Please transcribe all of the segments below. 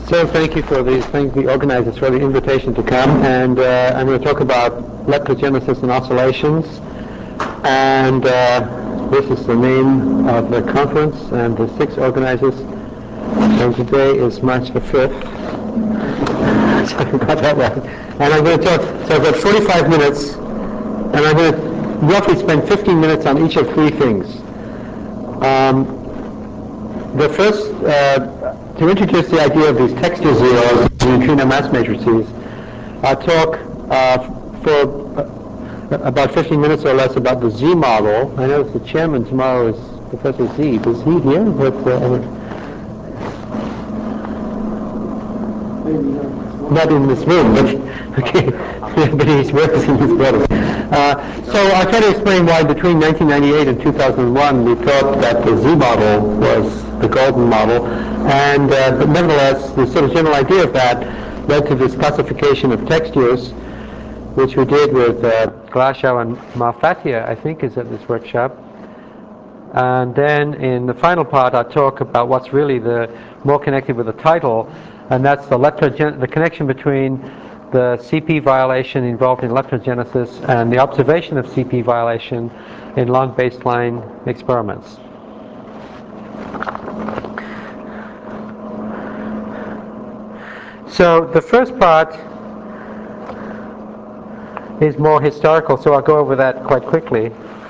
So thank you for thank the organizers for the invitation to come, and I'm going to talk about leptogenesis and oscillations, and this is the name of the conference and the 6 organizers, and today is March the 5th. So I got that right. And I'm going to talk, so I've got 45 minutes, and I'm going to roughly spend 15 minutes on each of 3 things. The first, to introduce the idea of these texture zeros, neutrino mass matrices, I'll talk for about 15 minutes or less about the Z model. I notice the chairman tomorrow is Professor Z. Is he here? Not in this room, but okay. But he's representing his brother. So I'll try to explain why between 1998 and 2001 we thought that the Z model was the golden model, and but nevertheless the sort of general idea of that led to this classification of textures, which we did with Glashow and Malfatia, I think, is at this workshop. And then in the final part I'll talk about what's really more connected with the title, and that's the connection between the CP violation involved in leptogenesis and the observation of CP violation in long baseline experiments. So the first part is more historical, so I'll go over that quite quickly.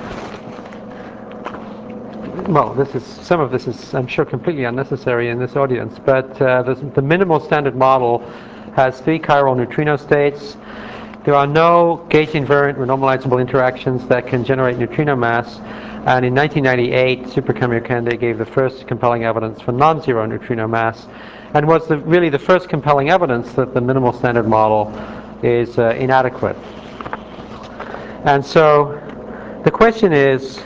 Well, some of this is, I'm sure, completely unnecessary in this audience, but the minimal standard model has 3 chiral neutrino states. There are no gauge-invariant renormalizable interactions that can generate neutrino mass, and in 1998, Suprakamyokande gave the first compelling evidence for non-zero neutrino mass, and was really the first compelling evidence that the minimal standard model is inadequate. And so the question is,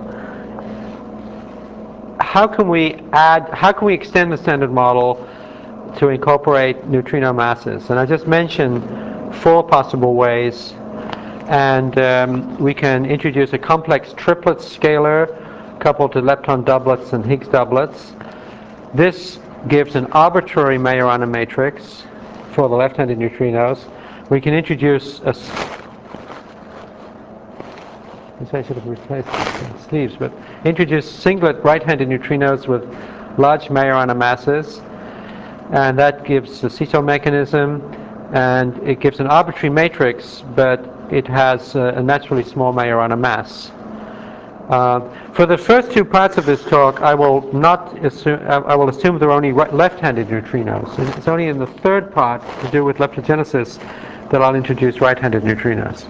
how can we extend the standard model to incorporate neutrino masses? And I just mentioned 4 possible ways, and we can introduce a complex triplet scalar coupled to lepton doublets and Higgs doublets. This gives an arbitrary Majorana matrix for the left-handed neutrinos. We can introduce a I should have replaced the sleeves, but introduce singlet right-handed neutrinos with large Majorana masses, and that gives a CETO mechanism, and it gives an arbitrary matrix, but it has a naturally small Majorana mass. For the first 2 parts of this talk, I will assume there are only left-handed neutrinos. And it's only in the 3rd part, to do with leptogenesis, that I'll introduce right-handed neutrinos.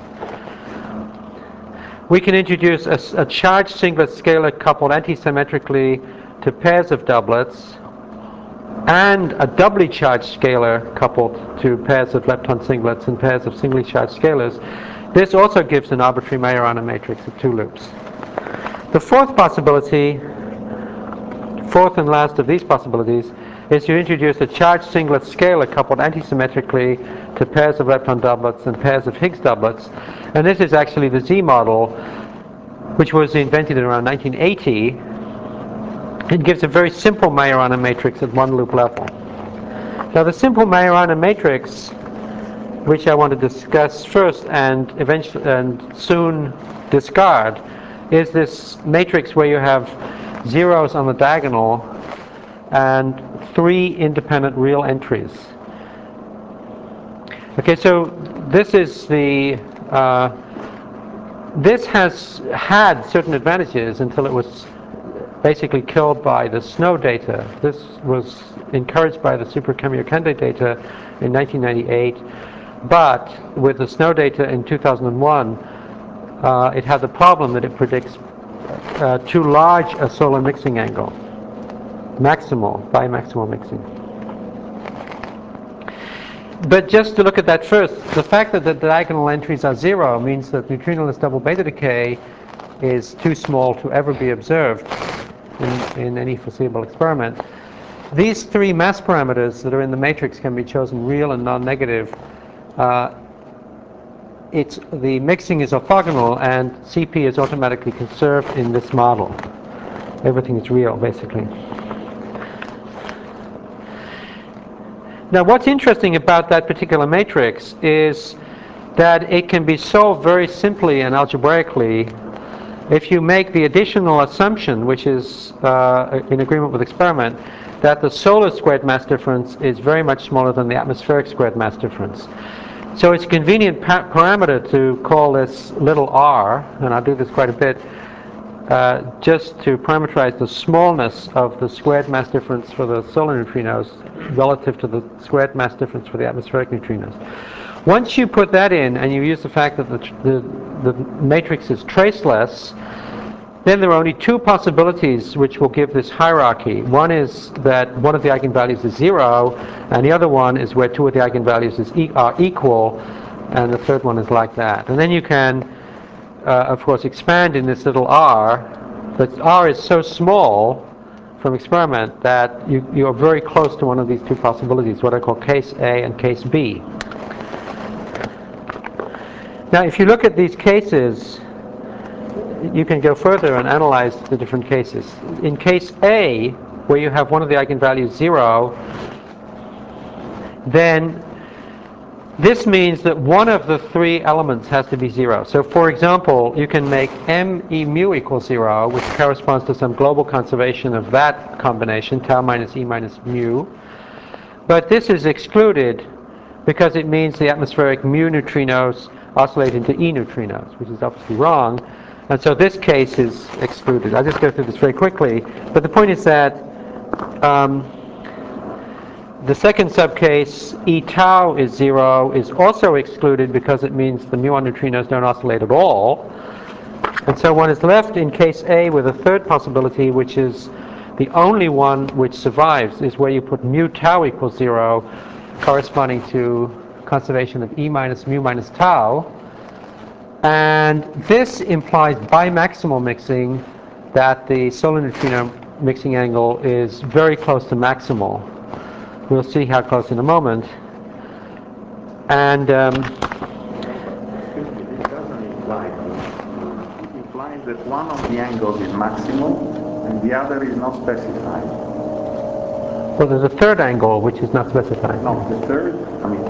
We can introduce a charged singlet scalar coupled antisymmetrically to pairs of doublets, and a doubly charged scalar coupled to pairs of lepton singlets and pairs of singly charged scalars. This also gives an arbitrary Majorana matrix of 2 loops. The 4th possibility, 4th and last of these possibilities, is to introduce a charged singlet scalar coupled antisymmetrically to pairs of lepton doublets and pairs of Higgs doublets. And this is actually the Z model, which was invented in around 1980. It gives a very simple Majorana matrix at 1 loop level. Now the simple Majorana matrix, which I want to discuss first and eventually and soon discard, is this matrix where you have zeros on the diagonal and 3 independent real entries. Okay, so this is this has had certain advantages until it was basically killed by the SNO data. This was encouraged by the Suprakamyokande data in 1998, but with the SNO data in 2001, it had the problem that it predicts too large a solar mixing angle, bimaximal mixing. But just to look at that first, the fact that the diagonal entries are 0 means that neutrinoless double beta decay is too small to ever be observed in any foreseeable experiment. These 3 mass parameters that are in the matrix can be chosen real and non-negative. The mixing is orthogonal, and CP is automatically conserved in this model. Everything is real, basically. Now what's interesting about that particular matrix is that it can be solved very simply and algebraically if you make the additional assumption, which is in agreement with experiment, that the solar squared mass difference is very much smaller than the atmospheric squared mass difference. So it's a convenient parameter to call this little r, and I'll do this quite a bit, just to parameterize the smallness of the squared mass difference for the solar neutrinos relative to the squared mass difference for the atmospheric neutrinos. Once you put that in and you use the fact that the matrix is traceless, then there are only two possibilities which will give this hierarchy. One is that one of the eigenvalues is 0, and the other one is where two of the eigenvalues are equal, and the third one is like that. And then you can of course expand in this little r, but r is so small from experiment that you are very close to one of these two possibilities, what I call case A and case B. Now if you look at these cases, you can go further and analyze the different cases. In case A, where you have one of the eigenvalues 0, then this means that one of the three elements has to be 0. So for example, you can make m e mu equals 0, which corresponds to some global conservation of that combination, tau minus e minus mu. But this is excluded because it means the atmospheric mu neutrinos oscillate into e neutrinos, which is obviously wrong. And so this case is excluded. I'll just go through this very quickly. But the point is that the second subcase, E tau is 0, is also excluded because it means the muon neutrinos don't oscillate at all. And so one is left in case A with a third possibility, which is the only one which survives, is where you put mu tau equals 0, corresponding to conservation of E minus mu minus tau. And this implies bimaximal mixing, that the solar neutrino mixing angle is very close to maximal. We'll see how close in a moment. And it doesn't imply. It implies that one of the angles is maximal and the other is not specified. Well, there's a third angle which is not specified. No, the third, I mean.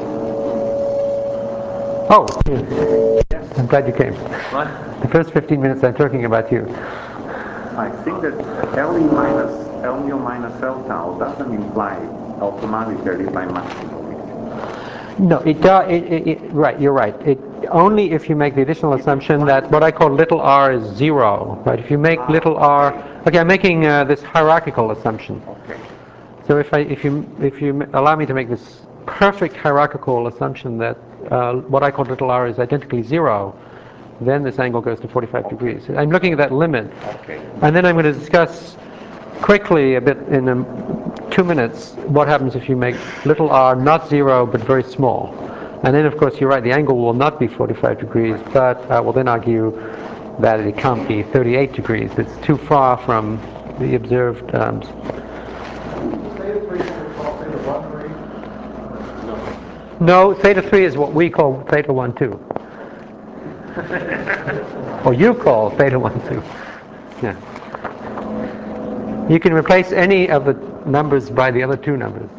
Oh, yes. I'm glad you came. What? The first 15 minutes I'm talking about you. I think that L mu minus L tau doesn't imply automatically bimaximal mixing. No, it does. Right, you're right. It only if you make the additional assumption that what I call little r is 0. Right? If you make little r, okay, I'm making this hierarchical assumption. Okay. So if you allow me to make this perfect hierarchical assumption that what I call little r is identically 0, then this angle goes to 45 degrees. I'm looking at that limit. Okay. And then I'm going to discuss quickly a bit in 2 minutes what happens if you make little r not 0 but very small. And then of course you're right, the angle will not be 45 degrees, but we'll then argue that it can't be 38 degrees. It's too far from the observed No, theta 3 is what we call theta 1, 2. Or you call theta 1, 2. Yeah. You can replace any of the numbers by the other two numbers.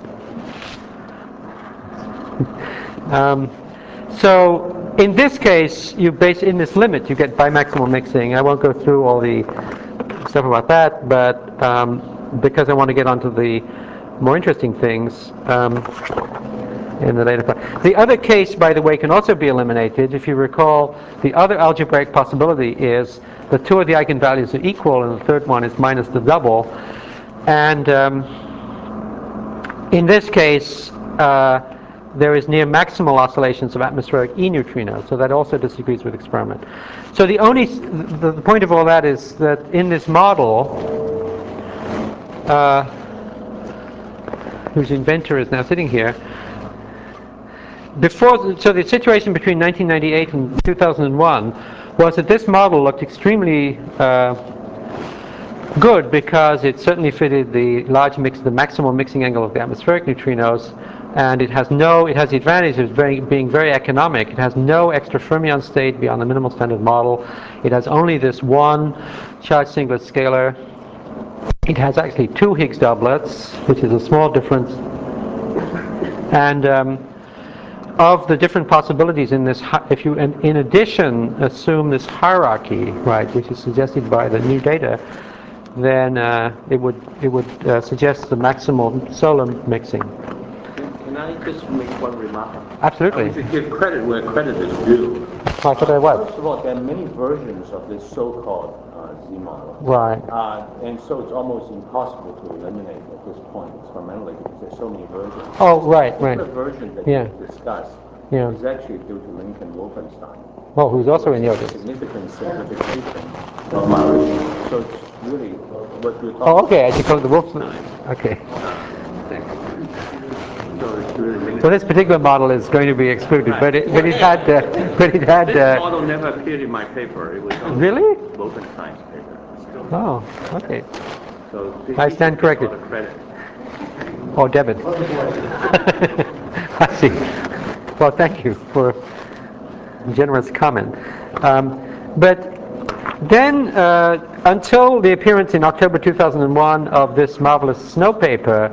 So in this case, in this limit, you get bimaximal mixing. I won't go through all the stuff about that, but because I want to get onto the more interesting things in the later part. The other case, by the way, can also be eliminated. If you recall, the other algebraic possibility is the two of the eigenvalues are equal, and the third one is minus the double. And in this case, there is near maximal oscillations of atmospheric E neutrinos, so that also disagrees with experiment. So the point of all that is that in this model, whose inventor is now sitting here, so the situation between 1998 and 2001 was that this model looked extremely good because it certainly fitted the large mix, the maximal mixing angle of the atmospheric neutrinos, and it has the advantage of being very economic. It has no extra fermion state beyond the minimal standard model. It has only this one charge singlet scalar. It has actually two Higgs doublets, which is a small difference And of the different possibilities in this, if you in addition assume this hierarchy, right, which is suggested by the new data, then it would suggest the maximal solar mixing. Can I just make one remark? Absolutely. We should give credit where credit is due. Right, so there was. First of all, there are many versions of this so-called Z model. Right. And so it's almost impossible to eliminate at this point experimentally because there's so many versions. Oh, right, right. The version that Yeah. you discussed Yeah. is actually due to Lincoln Wolfenstein. Well, who's also in the audience. Significant simplification of my original. So it's really what we're talking Oh, okay, I should call it the Wolfenstein. Okay. So this particular model is going to be excluded, but it had This model never appeared in my paper. It was on really? Wolfenstein's paper. Oh, okay. So I stand corrected. all the credit. Oh, debit. I see. Well, thank you for a generous comment. But then, until the appearance in October 2001 of this marvelous Snow paper,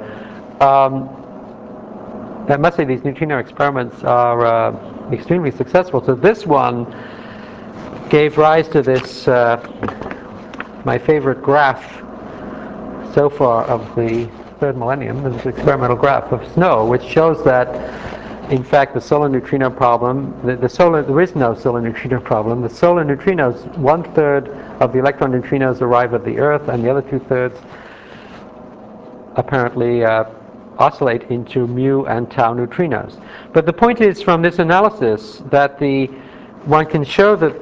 I must say these neutrino experiments are extremely successful. So this one gave rise to this, my favorite graph so far of the third millennium, this experimental graph of Snow, which shows that, in fact, the solar neutrino problem, there is no solar neutrino problem. The solar neutrinos, 1/3 of the electron neutrinos arrive at the Earth, and the other 2/3 apparently oscillate into mu and tau neutrinos. But the point is, from this analysis, that one can show that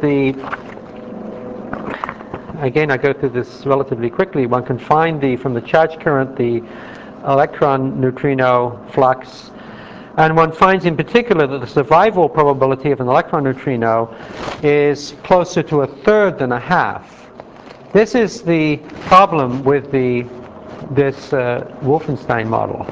again, I go through this relatively quickly, one can find from the charge current the electron neutrino flux, and one finds in particular that the survival probability of an electron neutrino is closer to 1/3 than 1/2. This is the problem with this Wolfenstein model.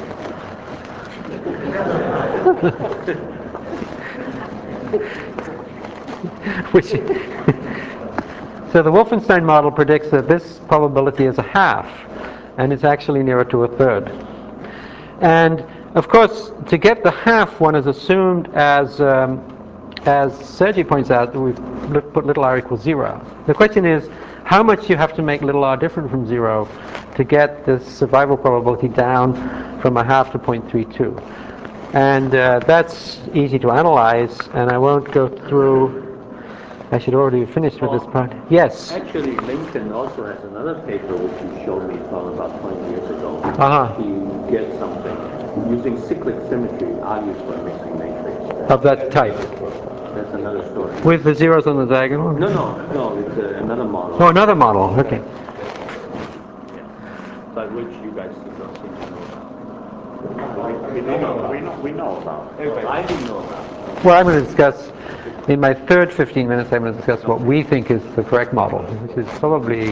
So the Wolfenstein model predicts that this probability is 1/2, and it's actually nearer to 1/3. And of course, to get the 1/2, one is assumed, as Sergey points out, that we've put little r equals 0. The question is, how much you have to make little r different from 0 to get the survival probability down from 1/2 to 0.32. And that's easy to analyze, and I won't go through. I should already have finished with this part. Yes? Actually, Lincoln also has another paper which he showed me probably about 20 years ago. He gets something using cyclic symmetry argues for a mixing matrix. Of that type? That's another story. With the zeros on the diagonal? No, it's another model. Oh, another model, okay. Yeah. But which you guys don't seem to know about. We know about. I didn't know about. Well, I'm going to discuss, in my third 15 minutes, I'm going to discuss what we think is the correct model, which is probably,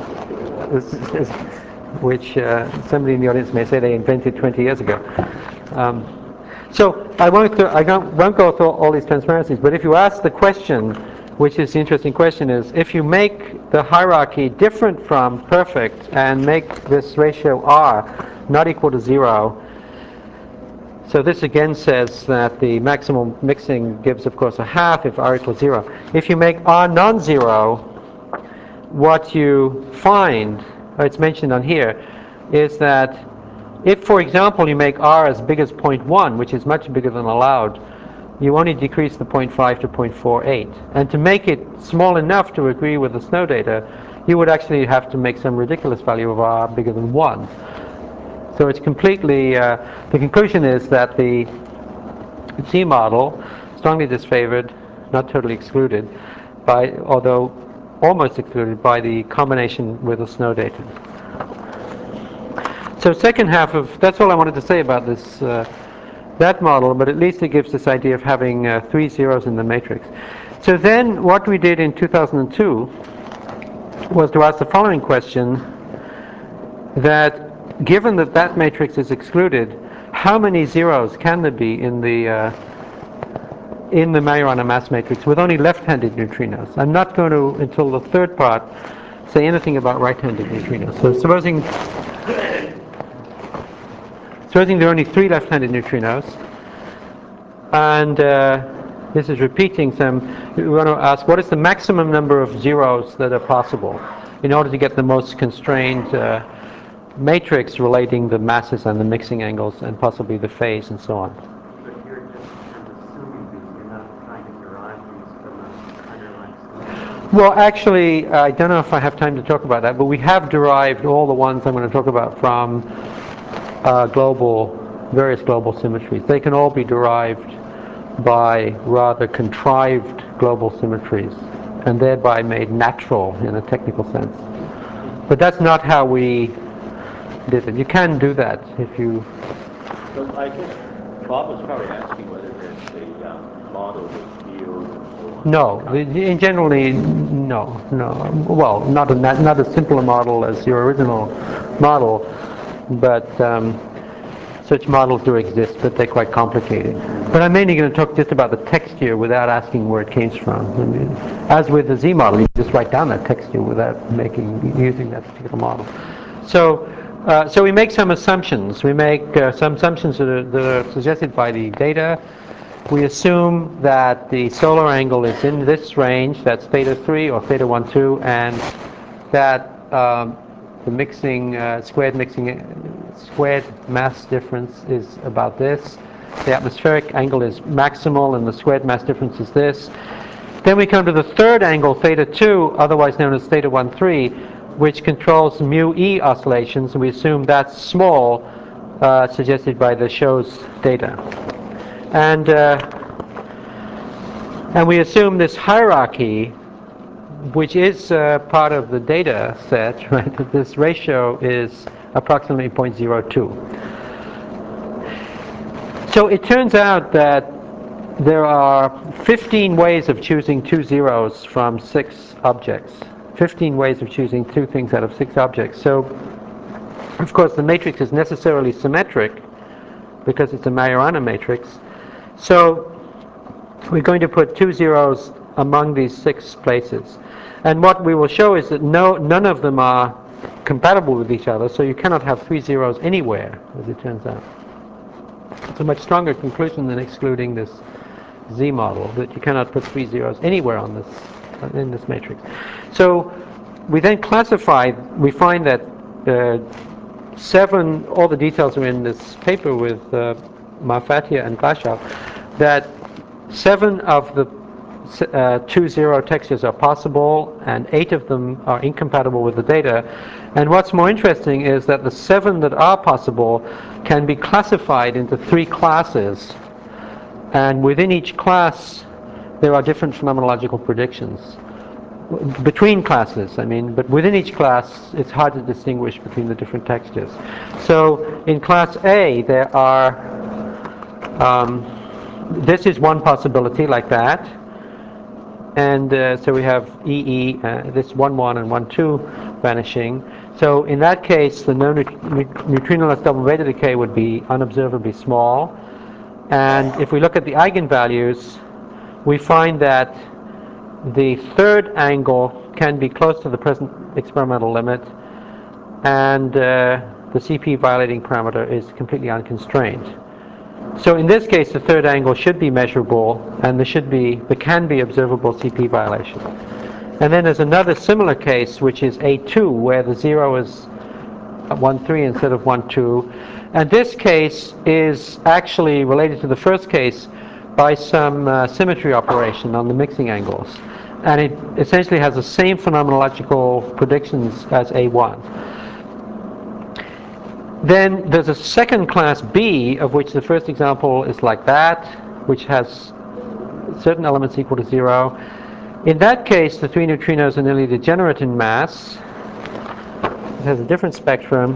which somebody in the audience may say they invented 20 years ago. So I won't go through all these transparencies, but if you ask the question, which is the interesting question, is if you make the hierarchy different from perfect and make this ratio r not equal to 0, so this again says that the maximum mixing gives, of course, 1/2 if r equals 0. If you make r non-zero, what you find, it's mentioned on here, is that if, for example, you make r as big as 0.1, which is much bigger than allowed, you only decrease the 0.5 to 0.48. And to make it small enough to agree with the Snow data, you would actually have to make some ridiculous value of r bigger than 1. So it's completely, the conclusion is that the Z model, strongly disfavored, not totally excluded, although almost excluded by the combination with the Snow data. So second half that's all I wanted to say about this, that model, but at least it gives this idea of having 3 zeros in the matrix. So then what we did in 2002 was to ask the following question, that given that that matrix is excluded, how many zeros can there be in the Majorana mass matrix with only left-handed neutrinos? I'm not going to, until the third part, say anything about right-handed neutrinos. So supposing Supposing there are only 3 left-handed neutrinos, and this is repeating some, we want to ask what is the maximum number of zeros that are possible in order to get the most constrained matrix relating the masses and the mixing angles and possibly the phase and so on. But you're just kind of assuming these, you're not trying to derive these from an underlying solution. Well, actually, I don't know if I have time to talk about that, but we have derived all the ones I'm going to talk about from various global symmetries. They can all be derived by rather contrived global symmetries and thereby made natural in a technical sense. But that's not how we did it. You can do that if you... So I guess Bob was probably asking whether there's a model with fields and so on. No, generally, no. Well, not a simpler model as your original model, but such models do exist, but they're quite complicated. But I'm mainly going to talk just about the texture without asking where it came from. I mean, as with the Z model, you just write down that texture without using that particular model. So we make some assumptions. We make some assumptions that are suggested by the data. We assume that the solar angle is in this range, that's theta 3 or theta 1, 2, and that the squared mass difference is about this. The atmospheric angle is maximal and the squared mass difference is this. Then we come to the third angle, theta 2, otherwise known as theta 1, 3, which controls mu e oscillations, and we assume that's small, suggested by the show's data. And we assume this hierarchy, which is part of the data set, right? That this ratio is approximately 0.02. So it turns out that there are 15 ways of choosing 2 zeros from 6 objects. 15 ways of choosing 2 things out of 6 objects. So, of course, the matrix is necessarily symmetric because it's a Majorana matrix. So we're going to put 2 zeros among these 6 places. And what we will show is that none of them are compatible with each other, so you cannot have 3 zeros anywhere, as it turns out. It's a much stronger conclusion than excluding this Z model, that you cannot put 3 zeros anywhere on this in this matrix. So we then we find that 7, all the details are in this paper with Marfatia and Glashow, that 7 of the 2 zero textures are possible and 8 of them are incompatible with the data. And what's more interesting is that the 7 that are possible can be classified into 3 classes, and within each class there are different phenomenological predictions between classes, I mean, but within each class it's hard to distinguish between the different textures. So in class A there are this is one possibility like that, and so we have EE, this 1, 1 and 1, 2 vanishing. So in that case the neutrinoless double beta decay would be unobservably small, and if we look at the eigenvalues we find that the third angle can be close to the present experimental limit, and the CP violating parameter is completely unconstrained. So in this case the third angle should be measurable, and there can be observable CP violation. And then there's another similar case, which is A2, where the 0 is 1, 3 instead of 1, 2. And this case is actually related to the first case by some symmetry operation on the mixing angles. And it essentially has the same phenomenological predictions as A1. Then there's a second class B, of which the first example is like that, which has certain elements equal to 0. In that case, the 3 neutrinos are nearly degenerate in mass. It has a different spectrum.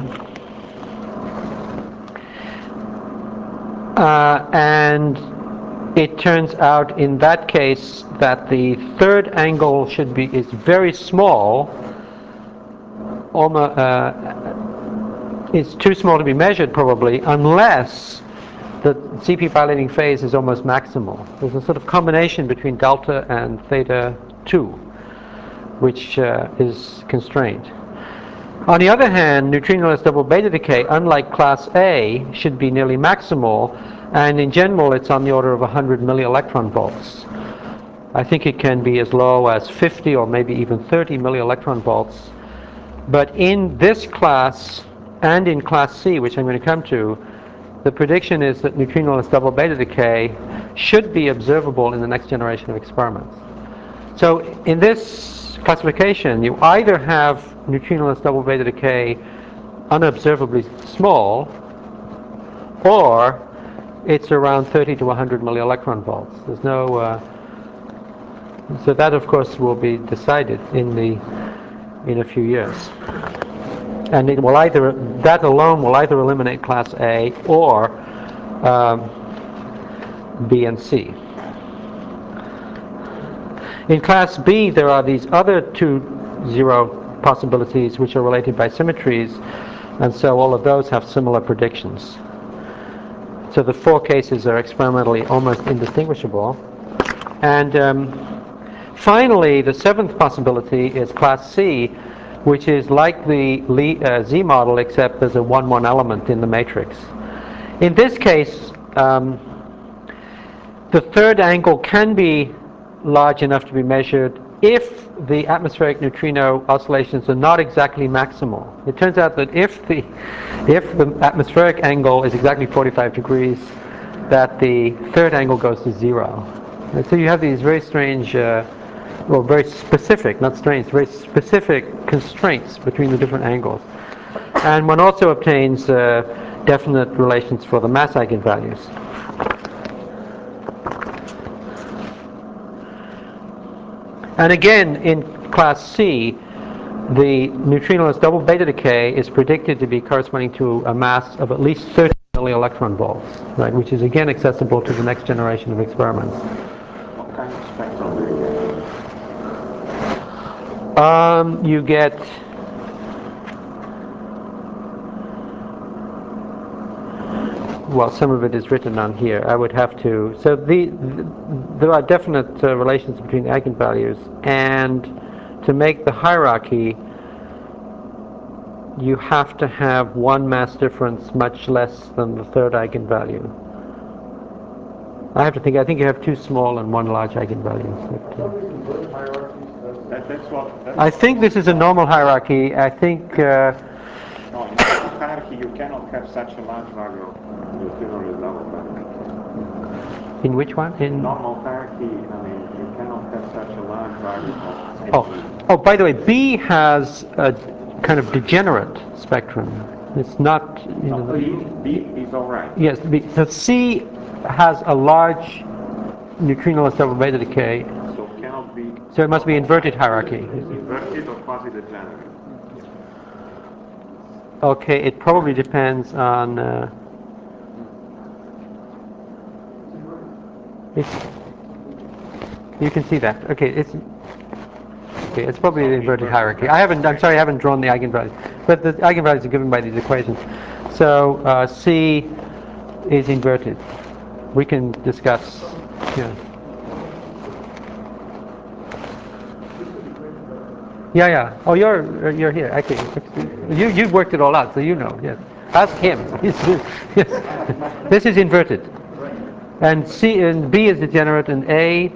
And it turns out in that case that the third angle is very small, it's too small to be measured probably, unless the CP violating phase is almost maximal. There's a sort of combination between delta and theta 2, which is constrained. On the other hand, neutrinoless double beta decay, unlike class A, should be nearly maximal, and in general it's on the order of 100 millielectron volts. I think it can be as low as 50 or maybe even 30 millielectron volts. But in this class and in class C, which I'm going to come to, the prediction is that neutrinoless double beta decay should be observable in the next generation of experiments. So in this classification, you either have neutrinoless double beta decay unobservably small, or it's around 30 to 100 millielectron volts. There's no, so that of course will be decided in a few years. And it will either, that alone will either eliminate class A or B and C. In class B, there are these other 2 zero possibilities which are related by symmetries, and so all of those have similar predictions. So the 4 cases are experimentally almost indistinguishable. And finally, the 7th possibility is class C, which is like the Z model, except there's a 1-1 element in the matrix. In this case, the third angle can be large enough to be measured if the atmospheric neutrino oscillations are not exactly maximal. It turns out that if the atmospheric angle is exactly 45 degrees, that the third angle goes to 0. And so you have these very strange, well, very specific, not strange, very specific constraints between the different angles. And one also obtains definite relations for the mass eigenvalues. And again, in class C, the neutrinoless double beta decay is predicted to be corresponding to a mass of at least 30 millielectron volts, right, which is again accessible to the next generation of experiments. What kind of spectrum do you get? You get well, some of it is written on here. I would have to. So there are definite relations between the eigenvalues, and to make the hierarchy, you have to have one mass difference much less than the third eigenvalue. I have to think. I think you have 2 small and 1 large eigenvalues. I think this is a normal hierarchy. I think. No, in normal hierarchy you cannot have such a large value of neutrinoless double beta decay. In which one? In normal hierarchy, I mean, you cannot have such a large value of Oh, by the way, B has a kind of degenerate spectrum. It's not. B is all right. Yes, so C has a large neutrinoless double beta decay. So cannot be. So it must be inverted hierarchy. Inverted or quasi-degenerate. Okay, it probably depends on. You can see that. Okay, it's probably the inverted hierarchy. I'm sorry, I haven't drawn the eigenvalues, but the eigenvalues are given by these equations. So C is inverted. We can discuss. Yeah. Yeah. Oh, you're here. Okay, you've worked it all out, so you know. Yes. Ask him. Yes. This is inverted, and C and B is degenerate, and A.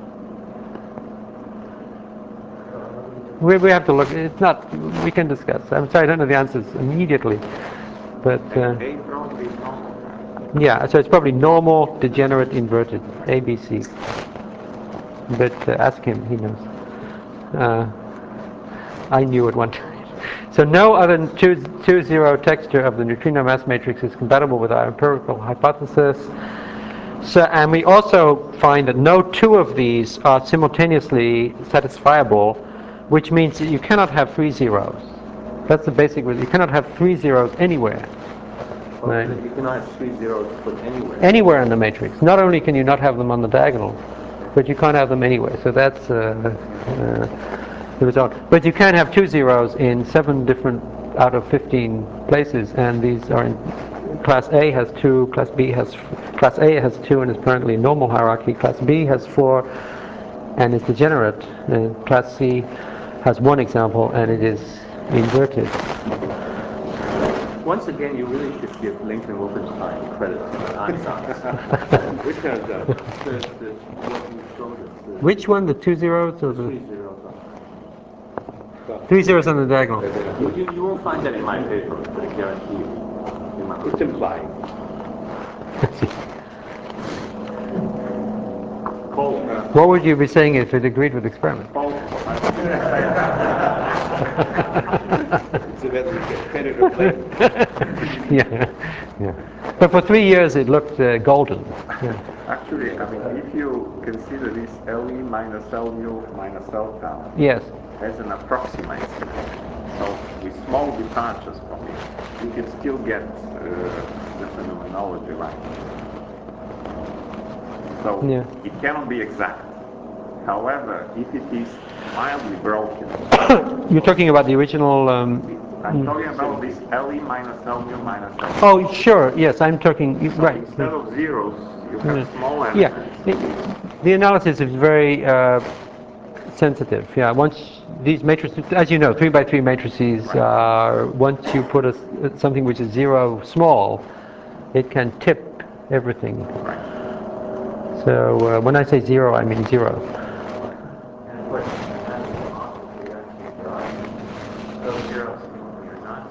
We have to look. It's not. We can discuss. I'm sorry, I don't know the answers immediately, but. A probably is normal. Yeah, so it's probably normal, degenerate, inverted, ABC. But ask him, he knows. I knew at one time. So no other 2-0 texture of the neutrino mass matrix is compatible with our empirical hypothesis. So, and we also find that no 2 of these are simultaneously satisfiable, which means that you cannot have 3 zeros. That's the basic reason. You cannot have 3 zeros anywhere. Right. You cannot have 3 zeros put anywhere. Anywhere in the matrix. Not only can you not have them on the diagonal, but you can't have them anywhere. So that's the result. But you can have 2 zeros in 7 different out of 15 places, and these are in class A has 2, class A has 2 and is apparently normal hierarchy. Class B has 4 and is degenerate. And class C has 1 example and it is inverted. Once again, you really should give Lincoln Wolfenstein credit for Einstein's. Because what you showed us. Which one? The 2 zeros or the 3 zeros? 3 zeros on the diagonal? You won't find that in my paper, but I guarantee you. It's implied. What would you be saying if it agreed with the experiment? So that we get credit or blame. Yeah. But for 3 years it looked golden. Yeah. Actually, I mean, if you consider this LE minus LU minus L tau Yes. as an approximate symmetry, so with small departures from it, you can still get the phenomenology right. So it cannot be exact. However, if it is mildly broken... You're talking about the original... I'm talking about this LE minus LU minus L. Oh, sure, yes, I'm talking... So right. instead of zeros, you have small elements. Yeah, the analysis is very sensitive. Yeah, once these matrices, as you know, 3 by 3 matrices, once you put something which is zero small, it can tip everything. Right. So when I say zero, I mean zero. And of course, that's the model we actually draw. Those zeros are not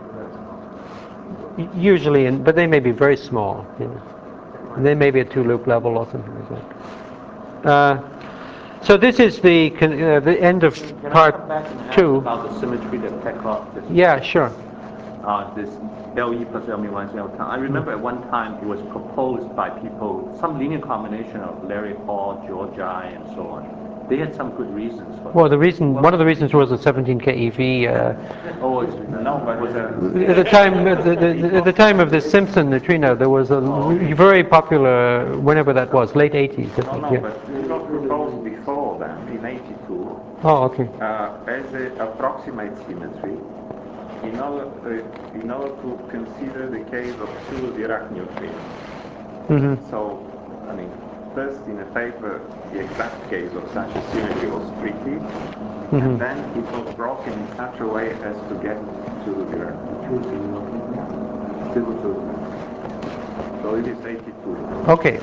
zero, Usually, but they may be very small. You know. They may be a 2-loop level or something like that. So this is the end of part 2. About the symmetry that Peckhoff. Yeah, sure. This LE plus LE minus L tau. I remember at one time it was proposed by people, some linear combination of Larry Hall, George I, and so on. They had some good reasons for Well, that. one of the reasons was the 17 keV. No, but was at the time of the Simpson neutrino, there was a very popular, whenever that was, late 80s. But it was proposed before then, in 82. Oh, okay. As an approximate symmetry, in order to consider the case of 2 Dirac neutrinos. Mm-hmm. So, I mean, first in a paper, the exact case of such a symmetry was treated, and then it was broken in such a way as to get to the Dirac. So it is 82. Okay.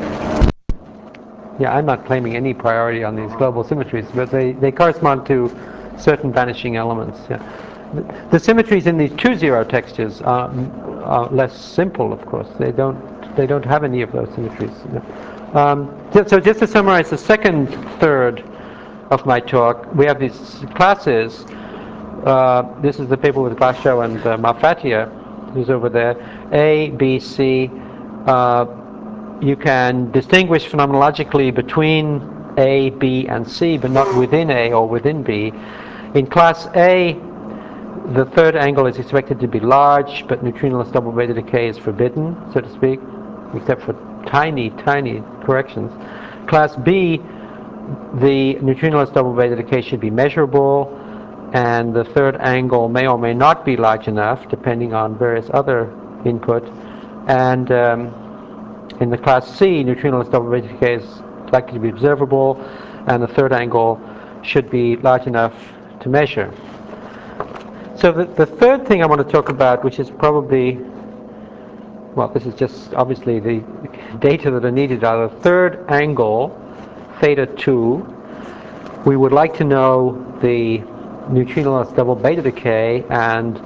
Yeah, I'm not claiming any priority on these global symmetries, but they correspond to certain vanishing elements. Yeah. The symmetries in these 2-zero textures are less simple, of course. They don't have any of those symmetries. So just to summarize the second third of my talk, we have these classes. This is the paper with Basho and Malfatia, who's over there. A, B, C. You can distinguish phenomenologically between A, B, and C, but not within A or within B. In class A, the third angle is expected to be large, but neutrinoless double beta decay is forbidden, so to speak, except for tiny, tiny corrections. Class B, the neutrinoless double beta decay should be measurable, and the third angle may or may not be large enough, depending on various other input. And in the class C, neutrinoless double beta decay is likely to be observable, and the third angle should be large enough to measure. So the third thing I want to talk about, which is probably, well, this is just obviously the data that are needed, are the third angle, theta 2. We would like to know the neutrinoless double beta decay, and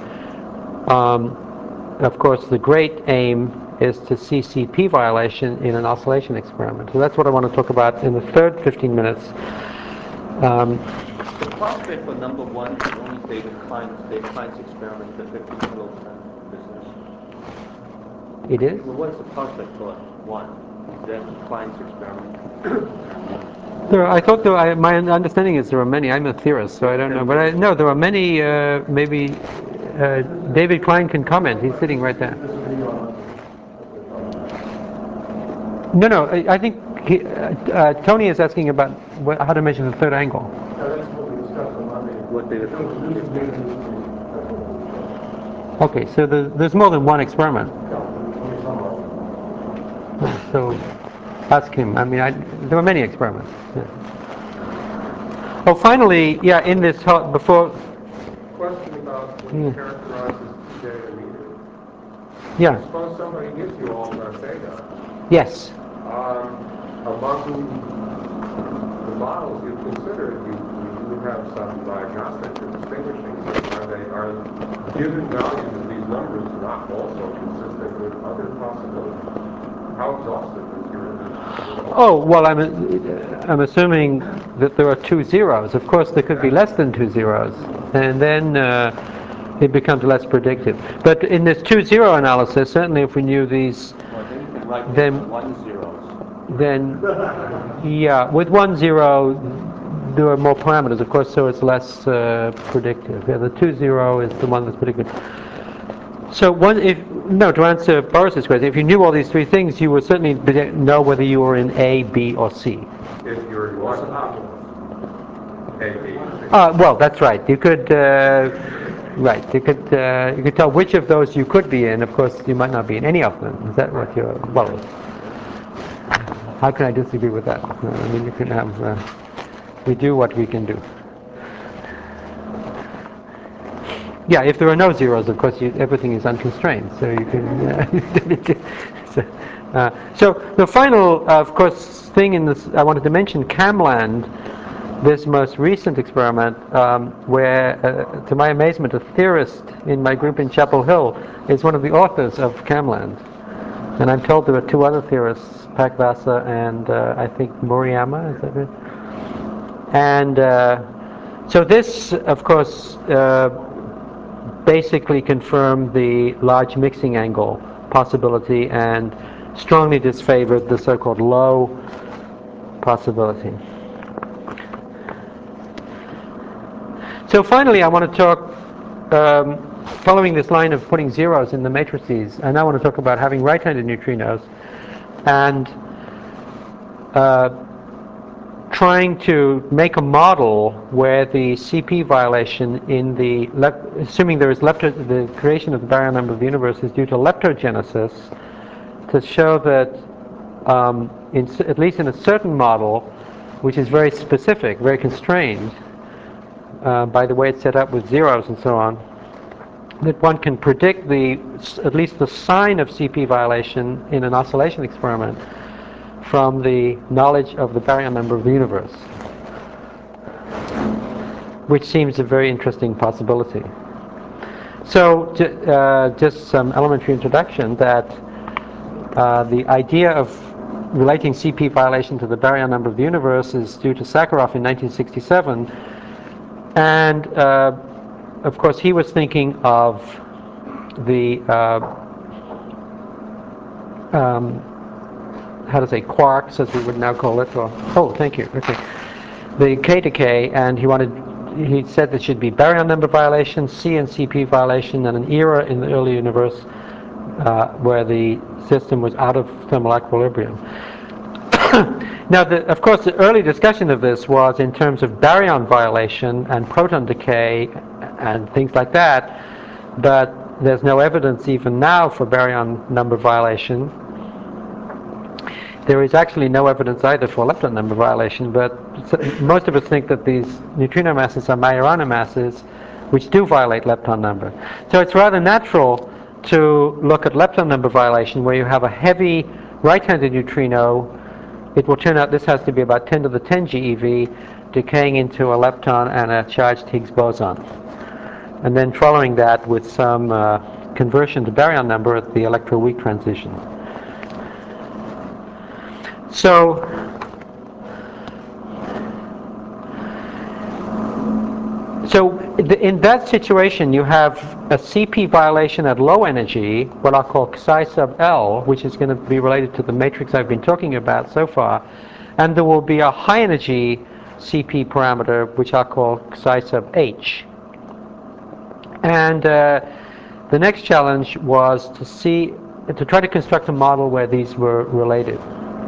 of course the great aim is to see CP violation in an oscillation experiment. So that's what I want to talk about in the third 15 minutes. The prospect for number 1 is only David Klein's experiment, the 50 kiloton business. It is? Well, what's the prospect for 1? Is that Klein's experiment? I thought my understanding is there are many. I'm a theorist, so I don't know. But no, there are many. Maybe David Klein can comment. He's sitting right there. No. I think Tony is asking about how to measure the third angle. Okay, so there's more than one experiment. So ask him. I mean, there were many experiments. Yeah. Oh, finally, yeah. In this before. Question about Yeah. characterizes data immediately. Yeah. Suppose somebody gives you all that data. Yes. Among the models you've considered, you do have some diagnostic or distinguishing. Are given values of these numbers not also consistent with other possibilities? How exhaustive is your Oh, well, I'm assuming that there are 2 zeros. Of course, there could be less than 2 zeros, and then it becomes less predictive. But in this 2-0 analysis, certainly if we knew these, Well, then you can write then 1 zeros. then yeah, with 1 0, there are more parameters, of course, so it's less predictive. Yeah, the 2-0 is the one that's predictive. So to answer Boris's question, if you knew all these 3 things, you would certainly know whether you were in A, B, or C. if you're in one A, B, C? Well, that's right. You could, right? You could tell which of those you could be in. Of course, you might not be in any of them. Is that what you're? Well, how can I disagree with that? I mean, you can have. We do what we can do. Yeah, if there are no zeros, of course, everything is unconstrained, so you can. So the final, of course, thing in this, I wanted to mention CamLand, this most recent experiment, where, to my amazement, a theorist in my group in Chapel Hill is one of the authors of CamLand, and I'm told there are 2 other theorists, Pakvasa and I think Murayama, is that right? And so this, of course, basically confirmed the large mixing angle possibility and strongly disfavored the so-called low possibility. So finally, I want to talk, following this line of putting zeros in the matrices, I now want to talk about having right-handed neutrinos and trying to make a model where the CP violation in the, assuming there is the creation of the baryon number of the universe is due to leptogenesis, to show that at least in a certain model, which is very specific, very constrained by the way it's set up with zeros and so on, that one can predict at least the sign of CP violation in an oscillation experiment from the knowledge of the baryon number of the universe, which seems a very interesting possibility. So just some elementary introduction that the idea of relating CP violation to the baryon number of the universe is due to Sakharov in 1967, and of course he was thinking of the how to say, quarks, as we would now call it, or, oh, thank you, okay. The K decay, and he said there should be baryon number violation, C and CP violation, and an era in the early universe where the system was out of thermal equilibrium. Now, of course, the early discussion of this was in terms of baryon violation and proton decay and things like that, but there's no evidence even now for baryon number violation. There is actually no evidence either for lepton number violation, but most of us think that these neutrino masses are Majorana masses, which do violate lepton number. So it's rather natural to look at lepton number violation, where you have a heavy right-handed neutrino. It will turn out this has to be about 10 to the 10 GeV, decaying into a lepton and a charged Higgs boson. And then following that with some conversion to baryon number at the electroweak transition. So in that situation, you have a CP violation at low energy, what I'll call psi sub L, which is going to be related to the matrix I've been talking about so far, and there will be a high energy CP parameter, which I'll call psi sub H. And the next challenge was to try to construct a model where these were related.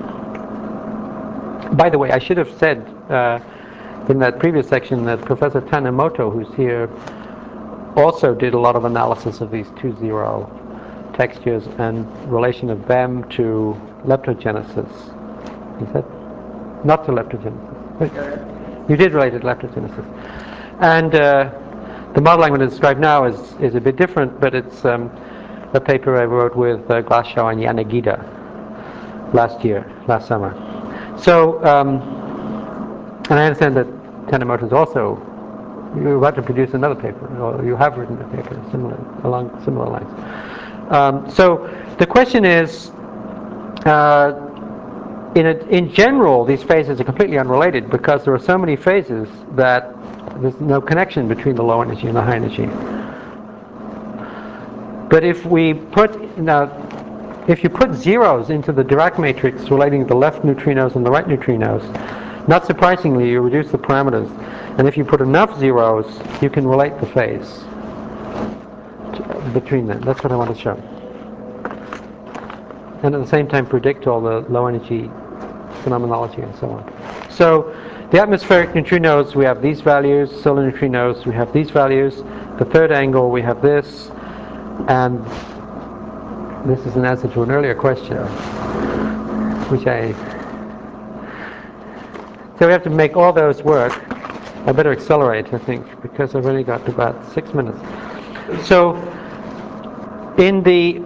By the way, I should have said in that previous section that Professor Tanimoto, who's here, also did a lot of analysis of these 2-0 textures and relation of them to leptogenesis. He said? Not to leptogenesis. You did relate it to leptogenesis. And The model I'm going to describe now is a bit different, but it's a paper I wrote with Glashow and Yanagida last summer. So, and I understand that Tanimoto's also, you're about to produce another paper, or you have written a paper along similar lines. So the question is, in general, these phases are completely unrelated because there are so many phases that there's no connection between the low energy and the high energy. But if you put zeros into the Dirac matrix relating the left neutrinos and the right neutrinos, not surprisingly, you reduce the parameters. And if you put enough zeros, you can relate the phase between them. That's what I want to show. And at the same time predict all the low energy phenomenology and so on. So the atmospheric neutrinos, we have these values. Solar neutrinos, we have these values. The third angle, we have this. And this is an answer to an earlier question, so we have to make all those work. I better accelerate, I think, because I've only got about 6 minutes. So in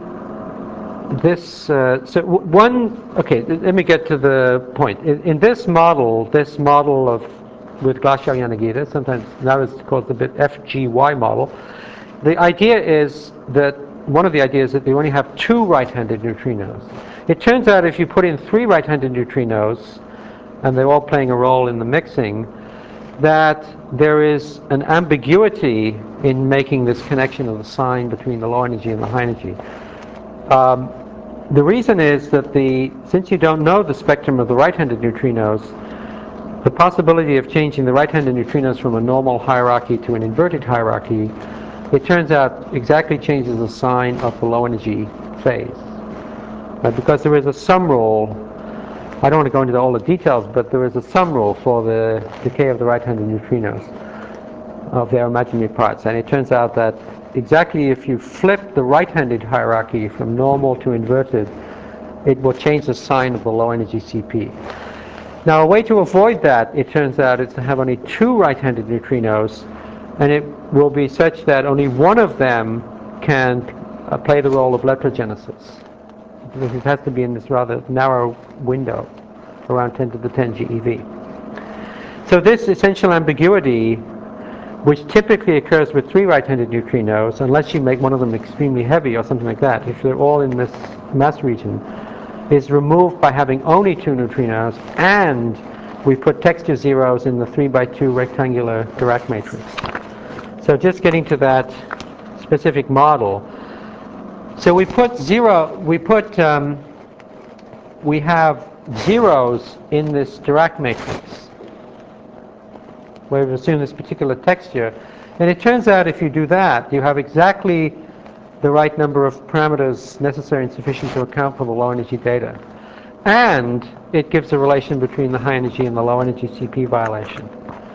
okay, let me get to the point. In this model with Glashow Yanagida, sometimes now it's called the FGY model, the idea is that one of the ideas is that you only have 2 right-handed neutrinos. It turns out if you put in 3 right-handed neutrinos, and they're all playing a role in the mixing, that there is an ambiguity in making this connection of the sign between the low energy and the high energy. The reason is that since you don't know the spectrum of the right-handed neutrinos, the possibility of changing the right-handed neutrinos from a normal hierarchy to an inverted hierarchy, it turns out exactly changes the sign of the low energy phase. Because there is a sum rule, I don't want to go into all the details, but there is a sum rule for the decay of the right-handed neutrinos of their imaginary parts. And it turns out that exactly if you flip the right-handed hierarchy from normal to inverted, it will change the sign of the low energy CP. Now a way to avoid that, it turns out, is to have only 2 right-handed neutrinos, and it will be such that only one of them can play the role of leptogenesis. It has to be in this rather narrow window, around 10 to the 10 GeV. So this essential ambiguity, which typically occurs with 3 right-handed neutrinos, unless you make one of them extremely heavy or something like that, if they're all in this mass region, is removed by having only 2 neutrinos, and we put texture zeros in the 3x2 rectangular Dirac matrix. So just getting to that specific model. So we have zeros in this Dirac matrix, where we've assumed this particular texture. And it turns out if you do that, you have exactly the right number of parameters necessary and sufficient to account for the low energy data. And it gives a relation between the high energy and the low energy CP violation.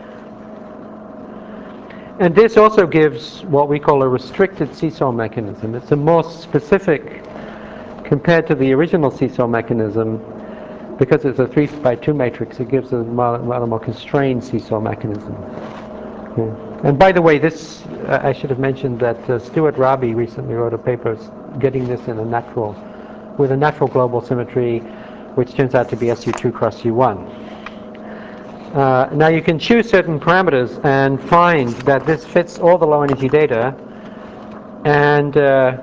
And this also gives what we call a restricted seesaw mechanism. It's a more specific, compared to the original seesaw mechanism, because it's a 3x2 matrix, it gives a rather more constrained seesaw mechanism. Yeah. And by the way, this, I should have mentioned that Stuart Raby recently wrote a paper getting this in with a natural global symmetry, which turns out to be SU2 cross U1. Now you can choose certain parameters and find that this fits all the low energy data, and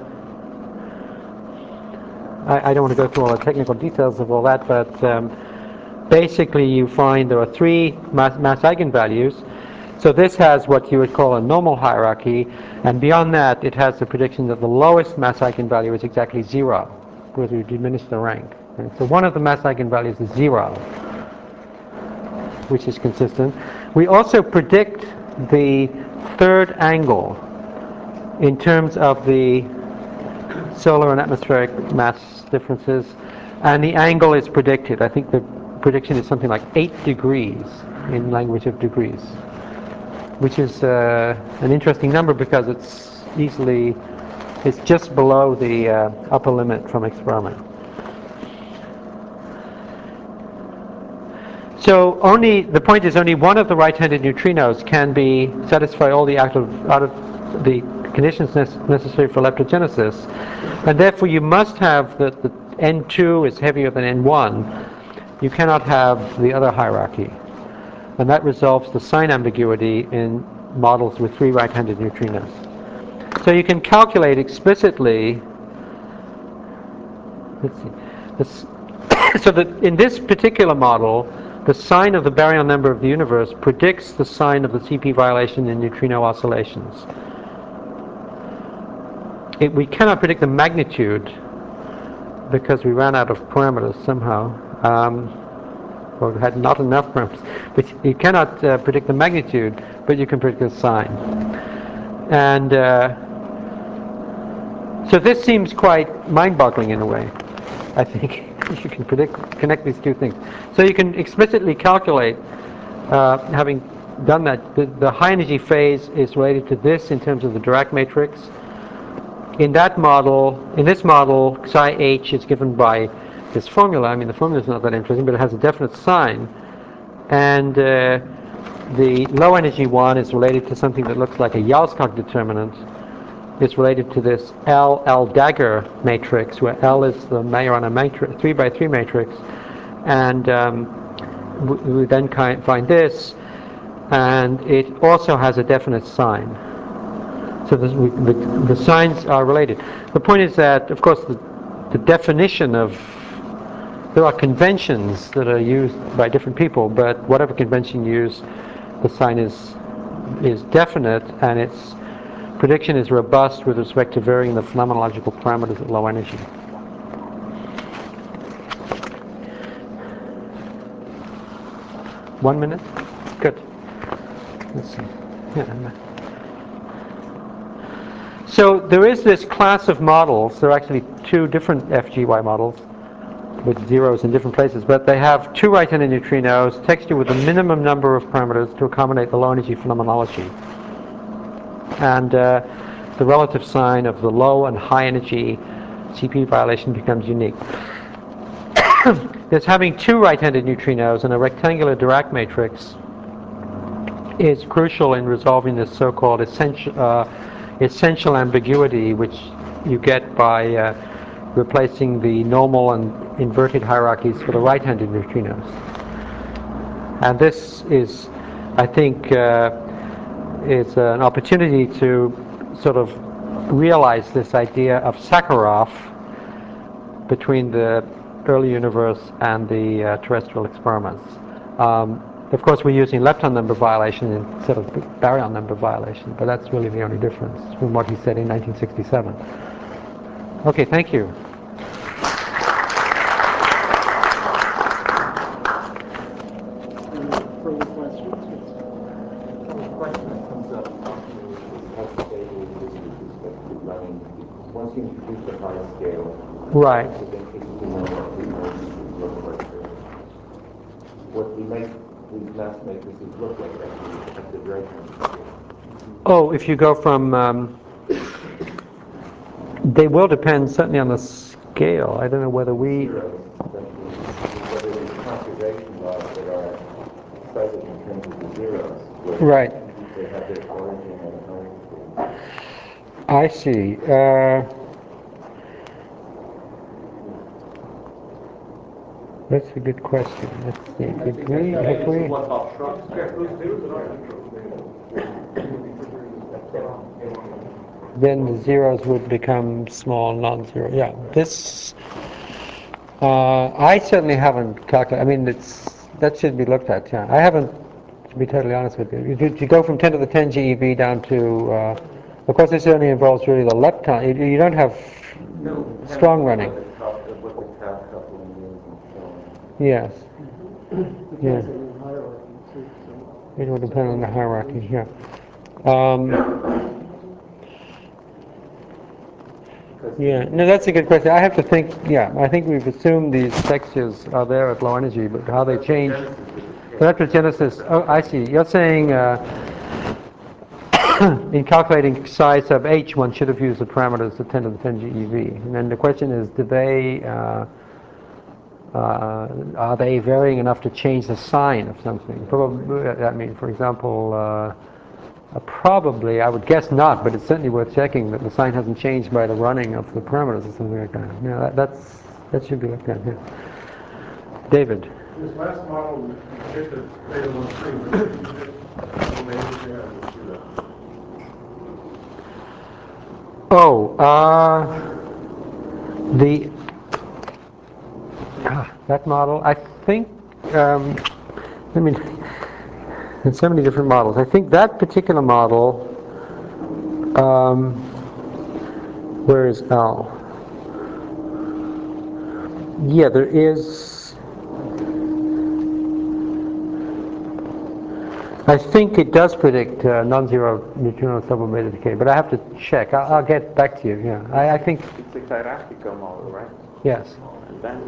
I don't want to go through all the technical details of all that, but basically you find there are 3 mass eigenvalues. So this has what you would call a normal hierarchy, and beyond that it has the prediction that the lowest mass eigenvalue is exactly 0, because we diminish the rank. Okay? So one of the mass eigenvalues is 0, which is consistent. We also predict the third angle in terms of the solar and atmospheric mass differences, and the angle is predicted. I think the prediction is something like 8 degrees in language of degrees, which is an interesting number because it's just below the upper limit from experiment. So the point is only one of the right-handed neutrinos can be satisfy all the out of the conditions necessary for leptogenesis, and therefore you must have the N2 is heavier than N1. You cannot have the other hierarchy, and that resolves the sign ambiguity in models with 3 right-handed neutrinos. So you can calculate explicitly. Let's see. So that in this particular model, the sign of the baryon number of the universe predicts the sign of the CP violation in neutrino oscillations. We cannot predict the magnitude because we ran out of parameters somehow. Or had not enough parameters. But you cannot predict the magnitude, but you can predict the sign. And so this seems quite mind-boggling in a way, I think. You can connect these two things. So you can explicitly calculate, having done that, the high energy phase is related to this in terms of the Dirac matrix. In this model, psi h is given by this formula. I mean, the formula is not that interesting, but it has a definite sign. And the low energy one is related to something that looks like a Yarskog determinant. It's related to this L dagger matrix, where L is the Majorana matrix, 3x3 matrix, and we then find this, and it also has a definite sign. So the signs are related. The point is that, of course, the definition of there are conventions that are used by different people, but whatever convention you use, the sign is definite, and its prediction is robust with respect to varying the phenomenological parameters at low energy. One minute? Good. Let's see. Yeah. So there is this class of models. There are actually 2 different FGY models with zeros in different places, but they have 2 right-handed neutrinos, textured with a minimum number of parameters to accommodate the low energy phenomenology. And the relative sign of the low and high energy CP violation becomes unique. This having 2 right-handed neutrinos and a rectangular Dirac matrix is crucial in resolving this so-called essential ambiguity, which you get by replacing the normal and inverted hierarchies for the right-handed neutrinos. And this is, I think, is an opportunity to sort of realize this idea of Sakharov between the early universe and the terrestrial experiments. Of course, we're using lepton number violation instead of baryon number violation, but that's really the only difference from what he said in 1967. Okay, thank you. Further questions? The question that comes up often is how stable it is with respect to running. Once you introduce the high scale, Right. it's interesting to know what the matrices look like. What we make these mass matrices look like at the very end. Oh, if you go from, they will depend certainly on the scale. I don't know whether we... Zeros, whether these conservation laws that are cited in terms of the zeros, where Right. they have their origin at a higher scale. I see. That's a good question. Let's see. Have we? What about shrubs? Then the zeros would become small, non-zero. Yeah, this. I certainly haven't calculated. I mean, that should be looked at. Yeah, I haven't. To be totally honest with you, you go from 10 to the 10 GeV down to. Of course, this only involves really the lepton. You don't have strong running. What the tau coupling is and so on. Yes. Yeah. Depends on the hierarchy too. So It will depend on the hierarchy. Yeah. Yeah. No, that's a good question. I have to think. Yeah, I think we've assumed these textures are there at low energy, but how they change. Electrogenesis. Oh, I see. You're saying in calculating psi sub h, one should have used the parameters of 10 to the 10 GeV. And then the question is, do they Are they varying enough to change the sign of something? Probably. I mean, for example, probably, I would guess not, but it's certainly worth checking that the sign hasn't changed by the running of the parameters or something like that. Yeah, that should be looked at. Yeah. David. This last model, you hit the theta 1 3, but you did maybe I didn't see that. Oh, that model, I think, I mean, there's so many different models. I think that particular model, where is L? Yeah, there is, I think it does predict non-zero neutrino sublimated decay, but I have to check. I'll get back to you, yeah. I think, It's a hierarchical model, right? yes. And then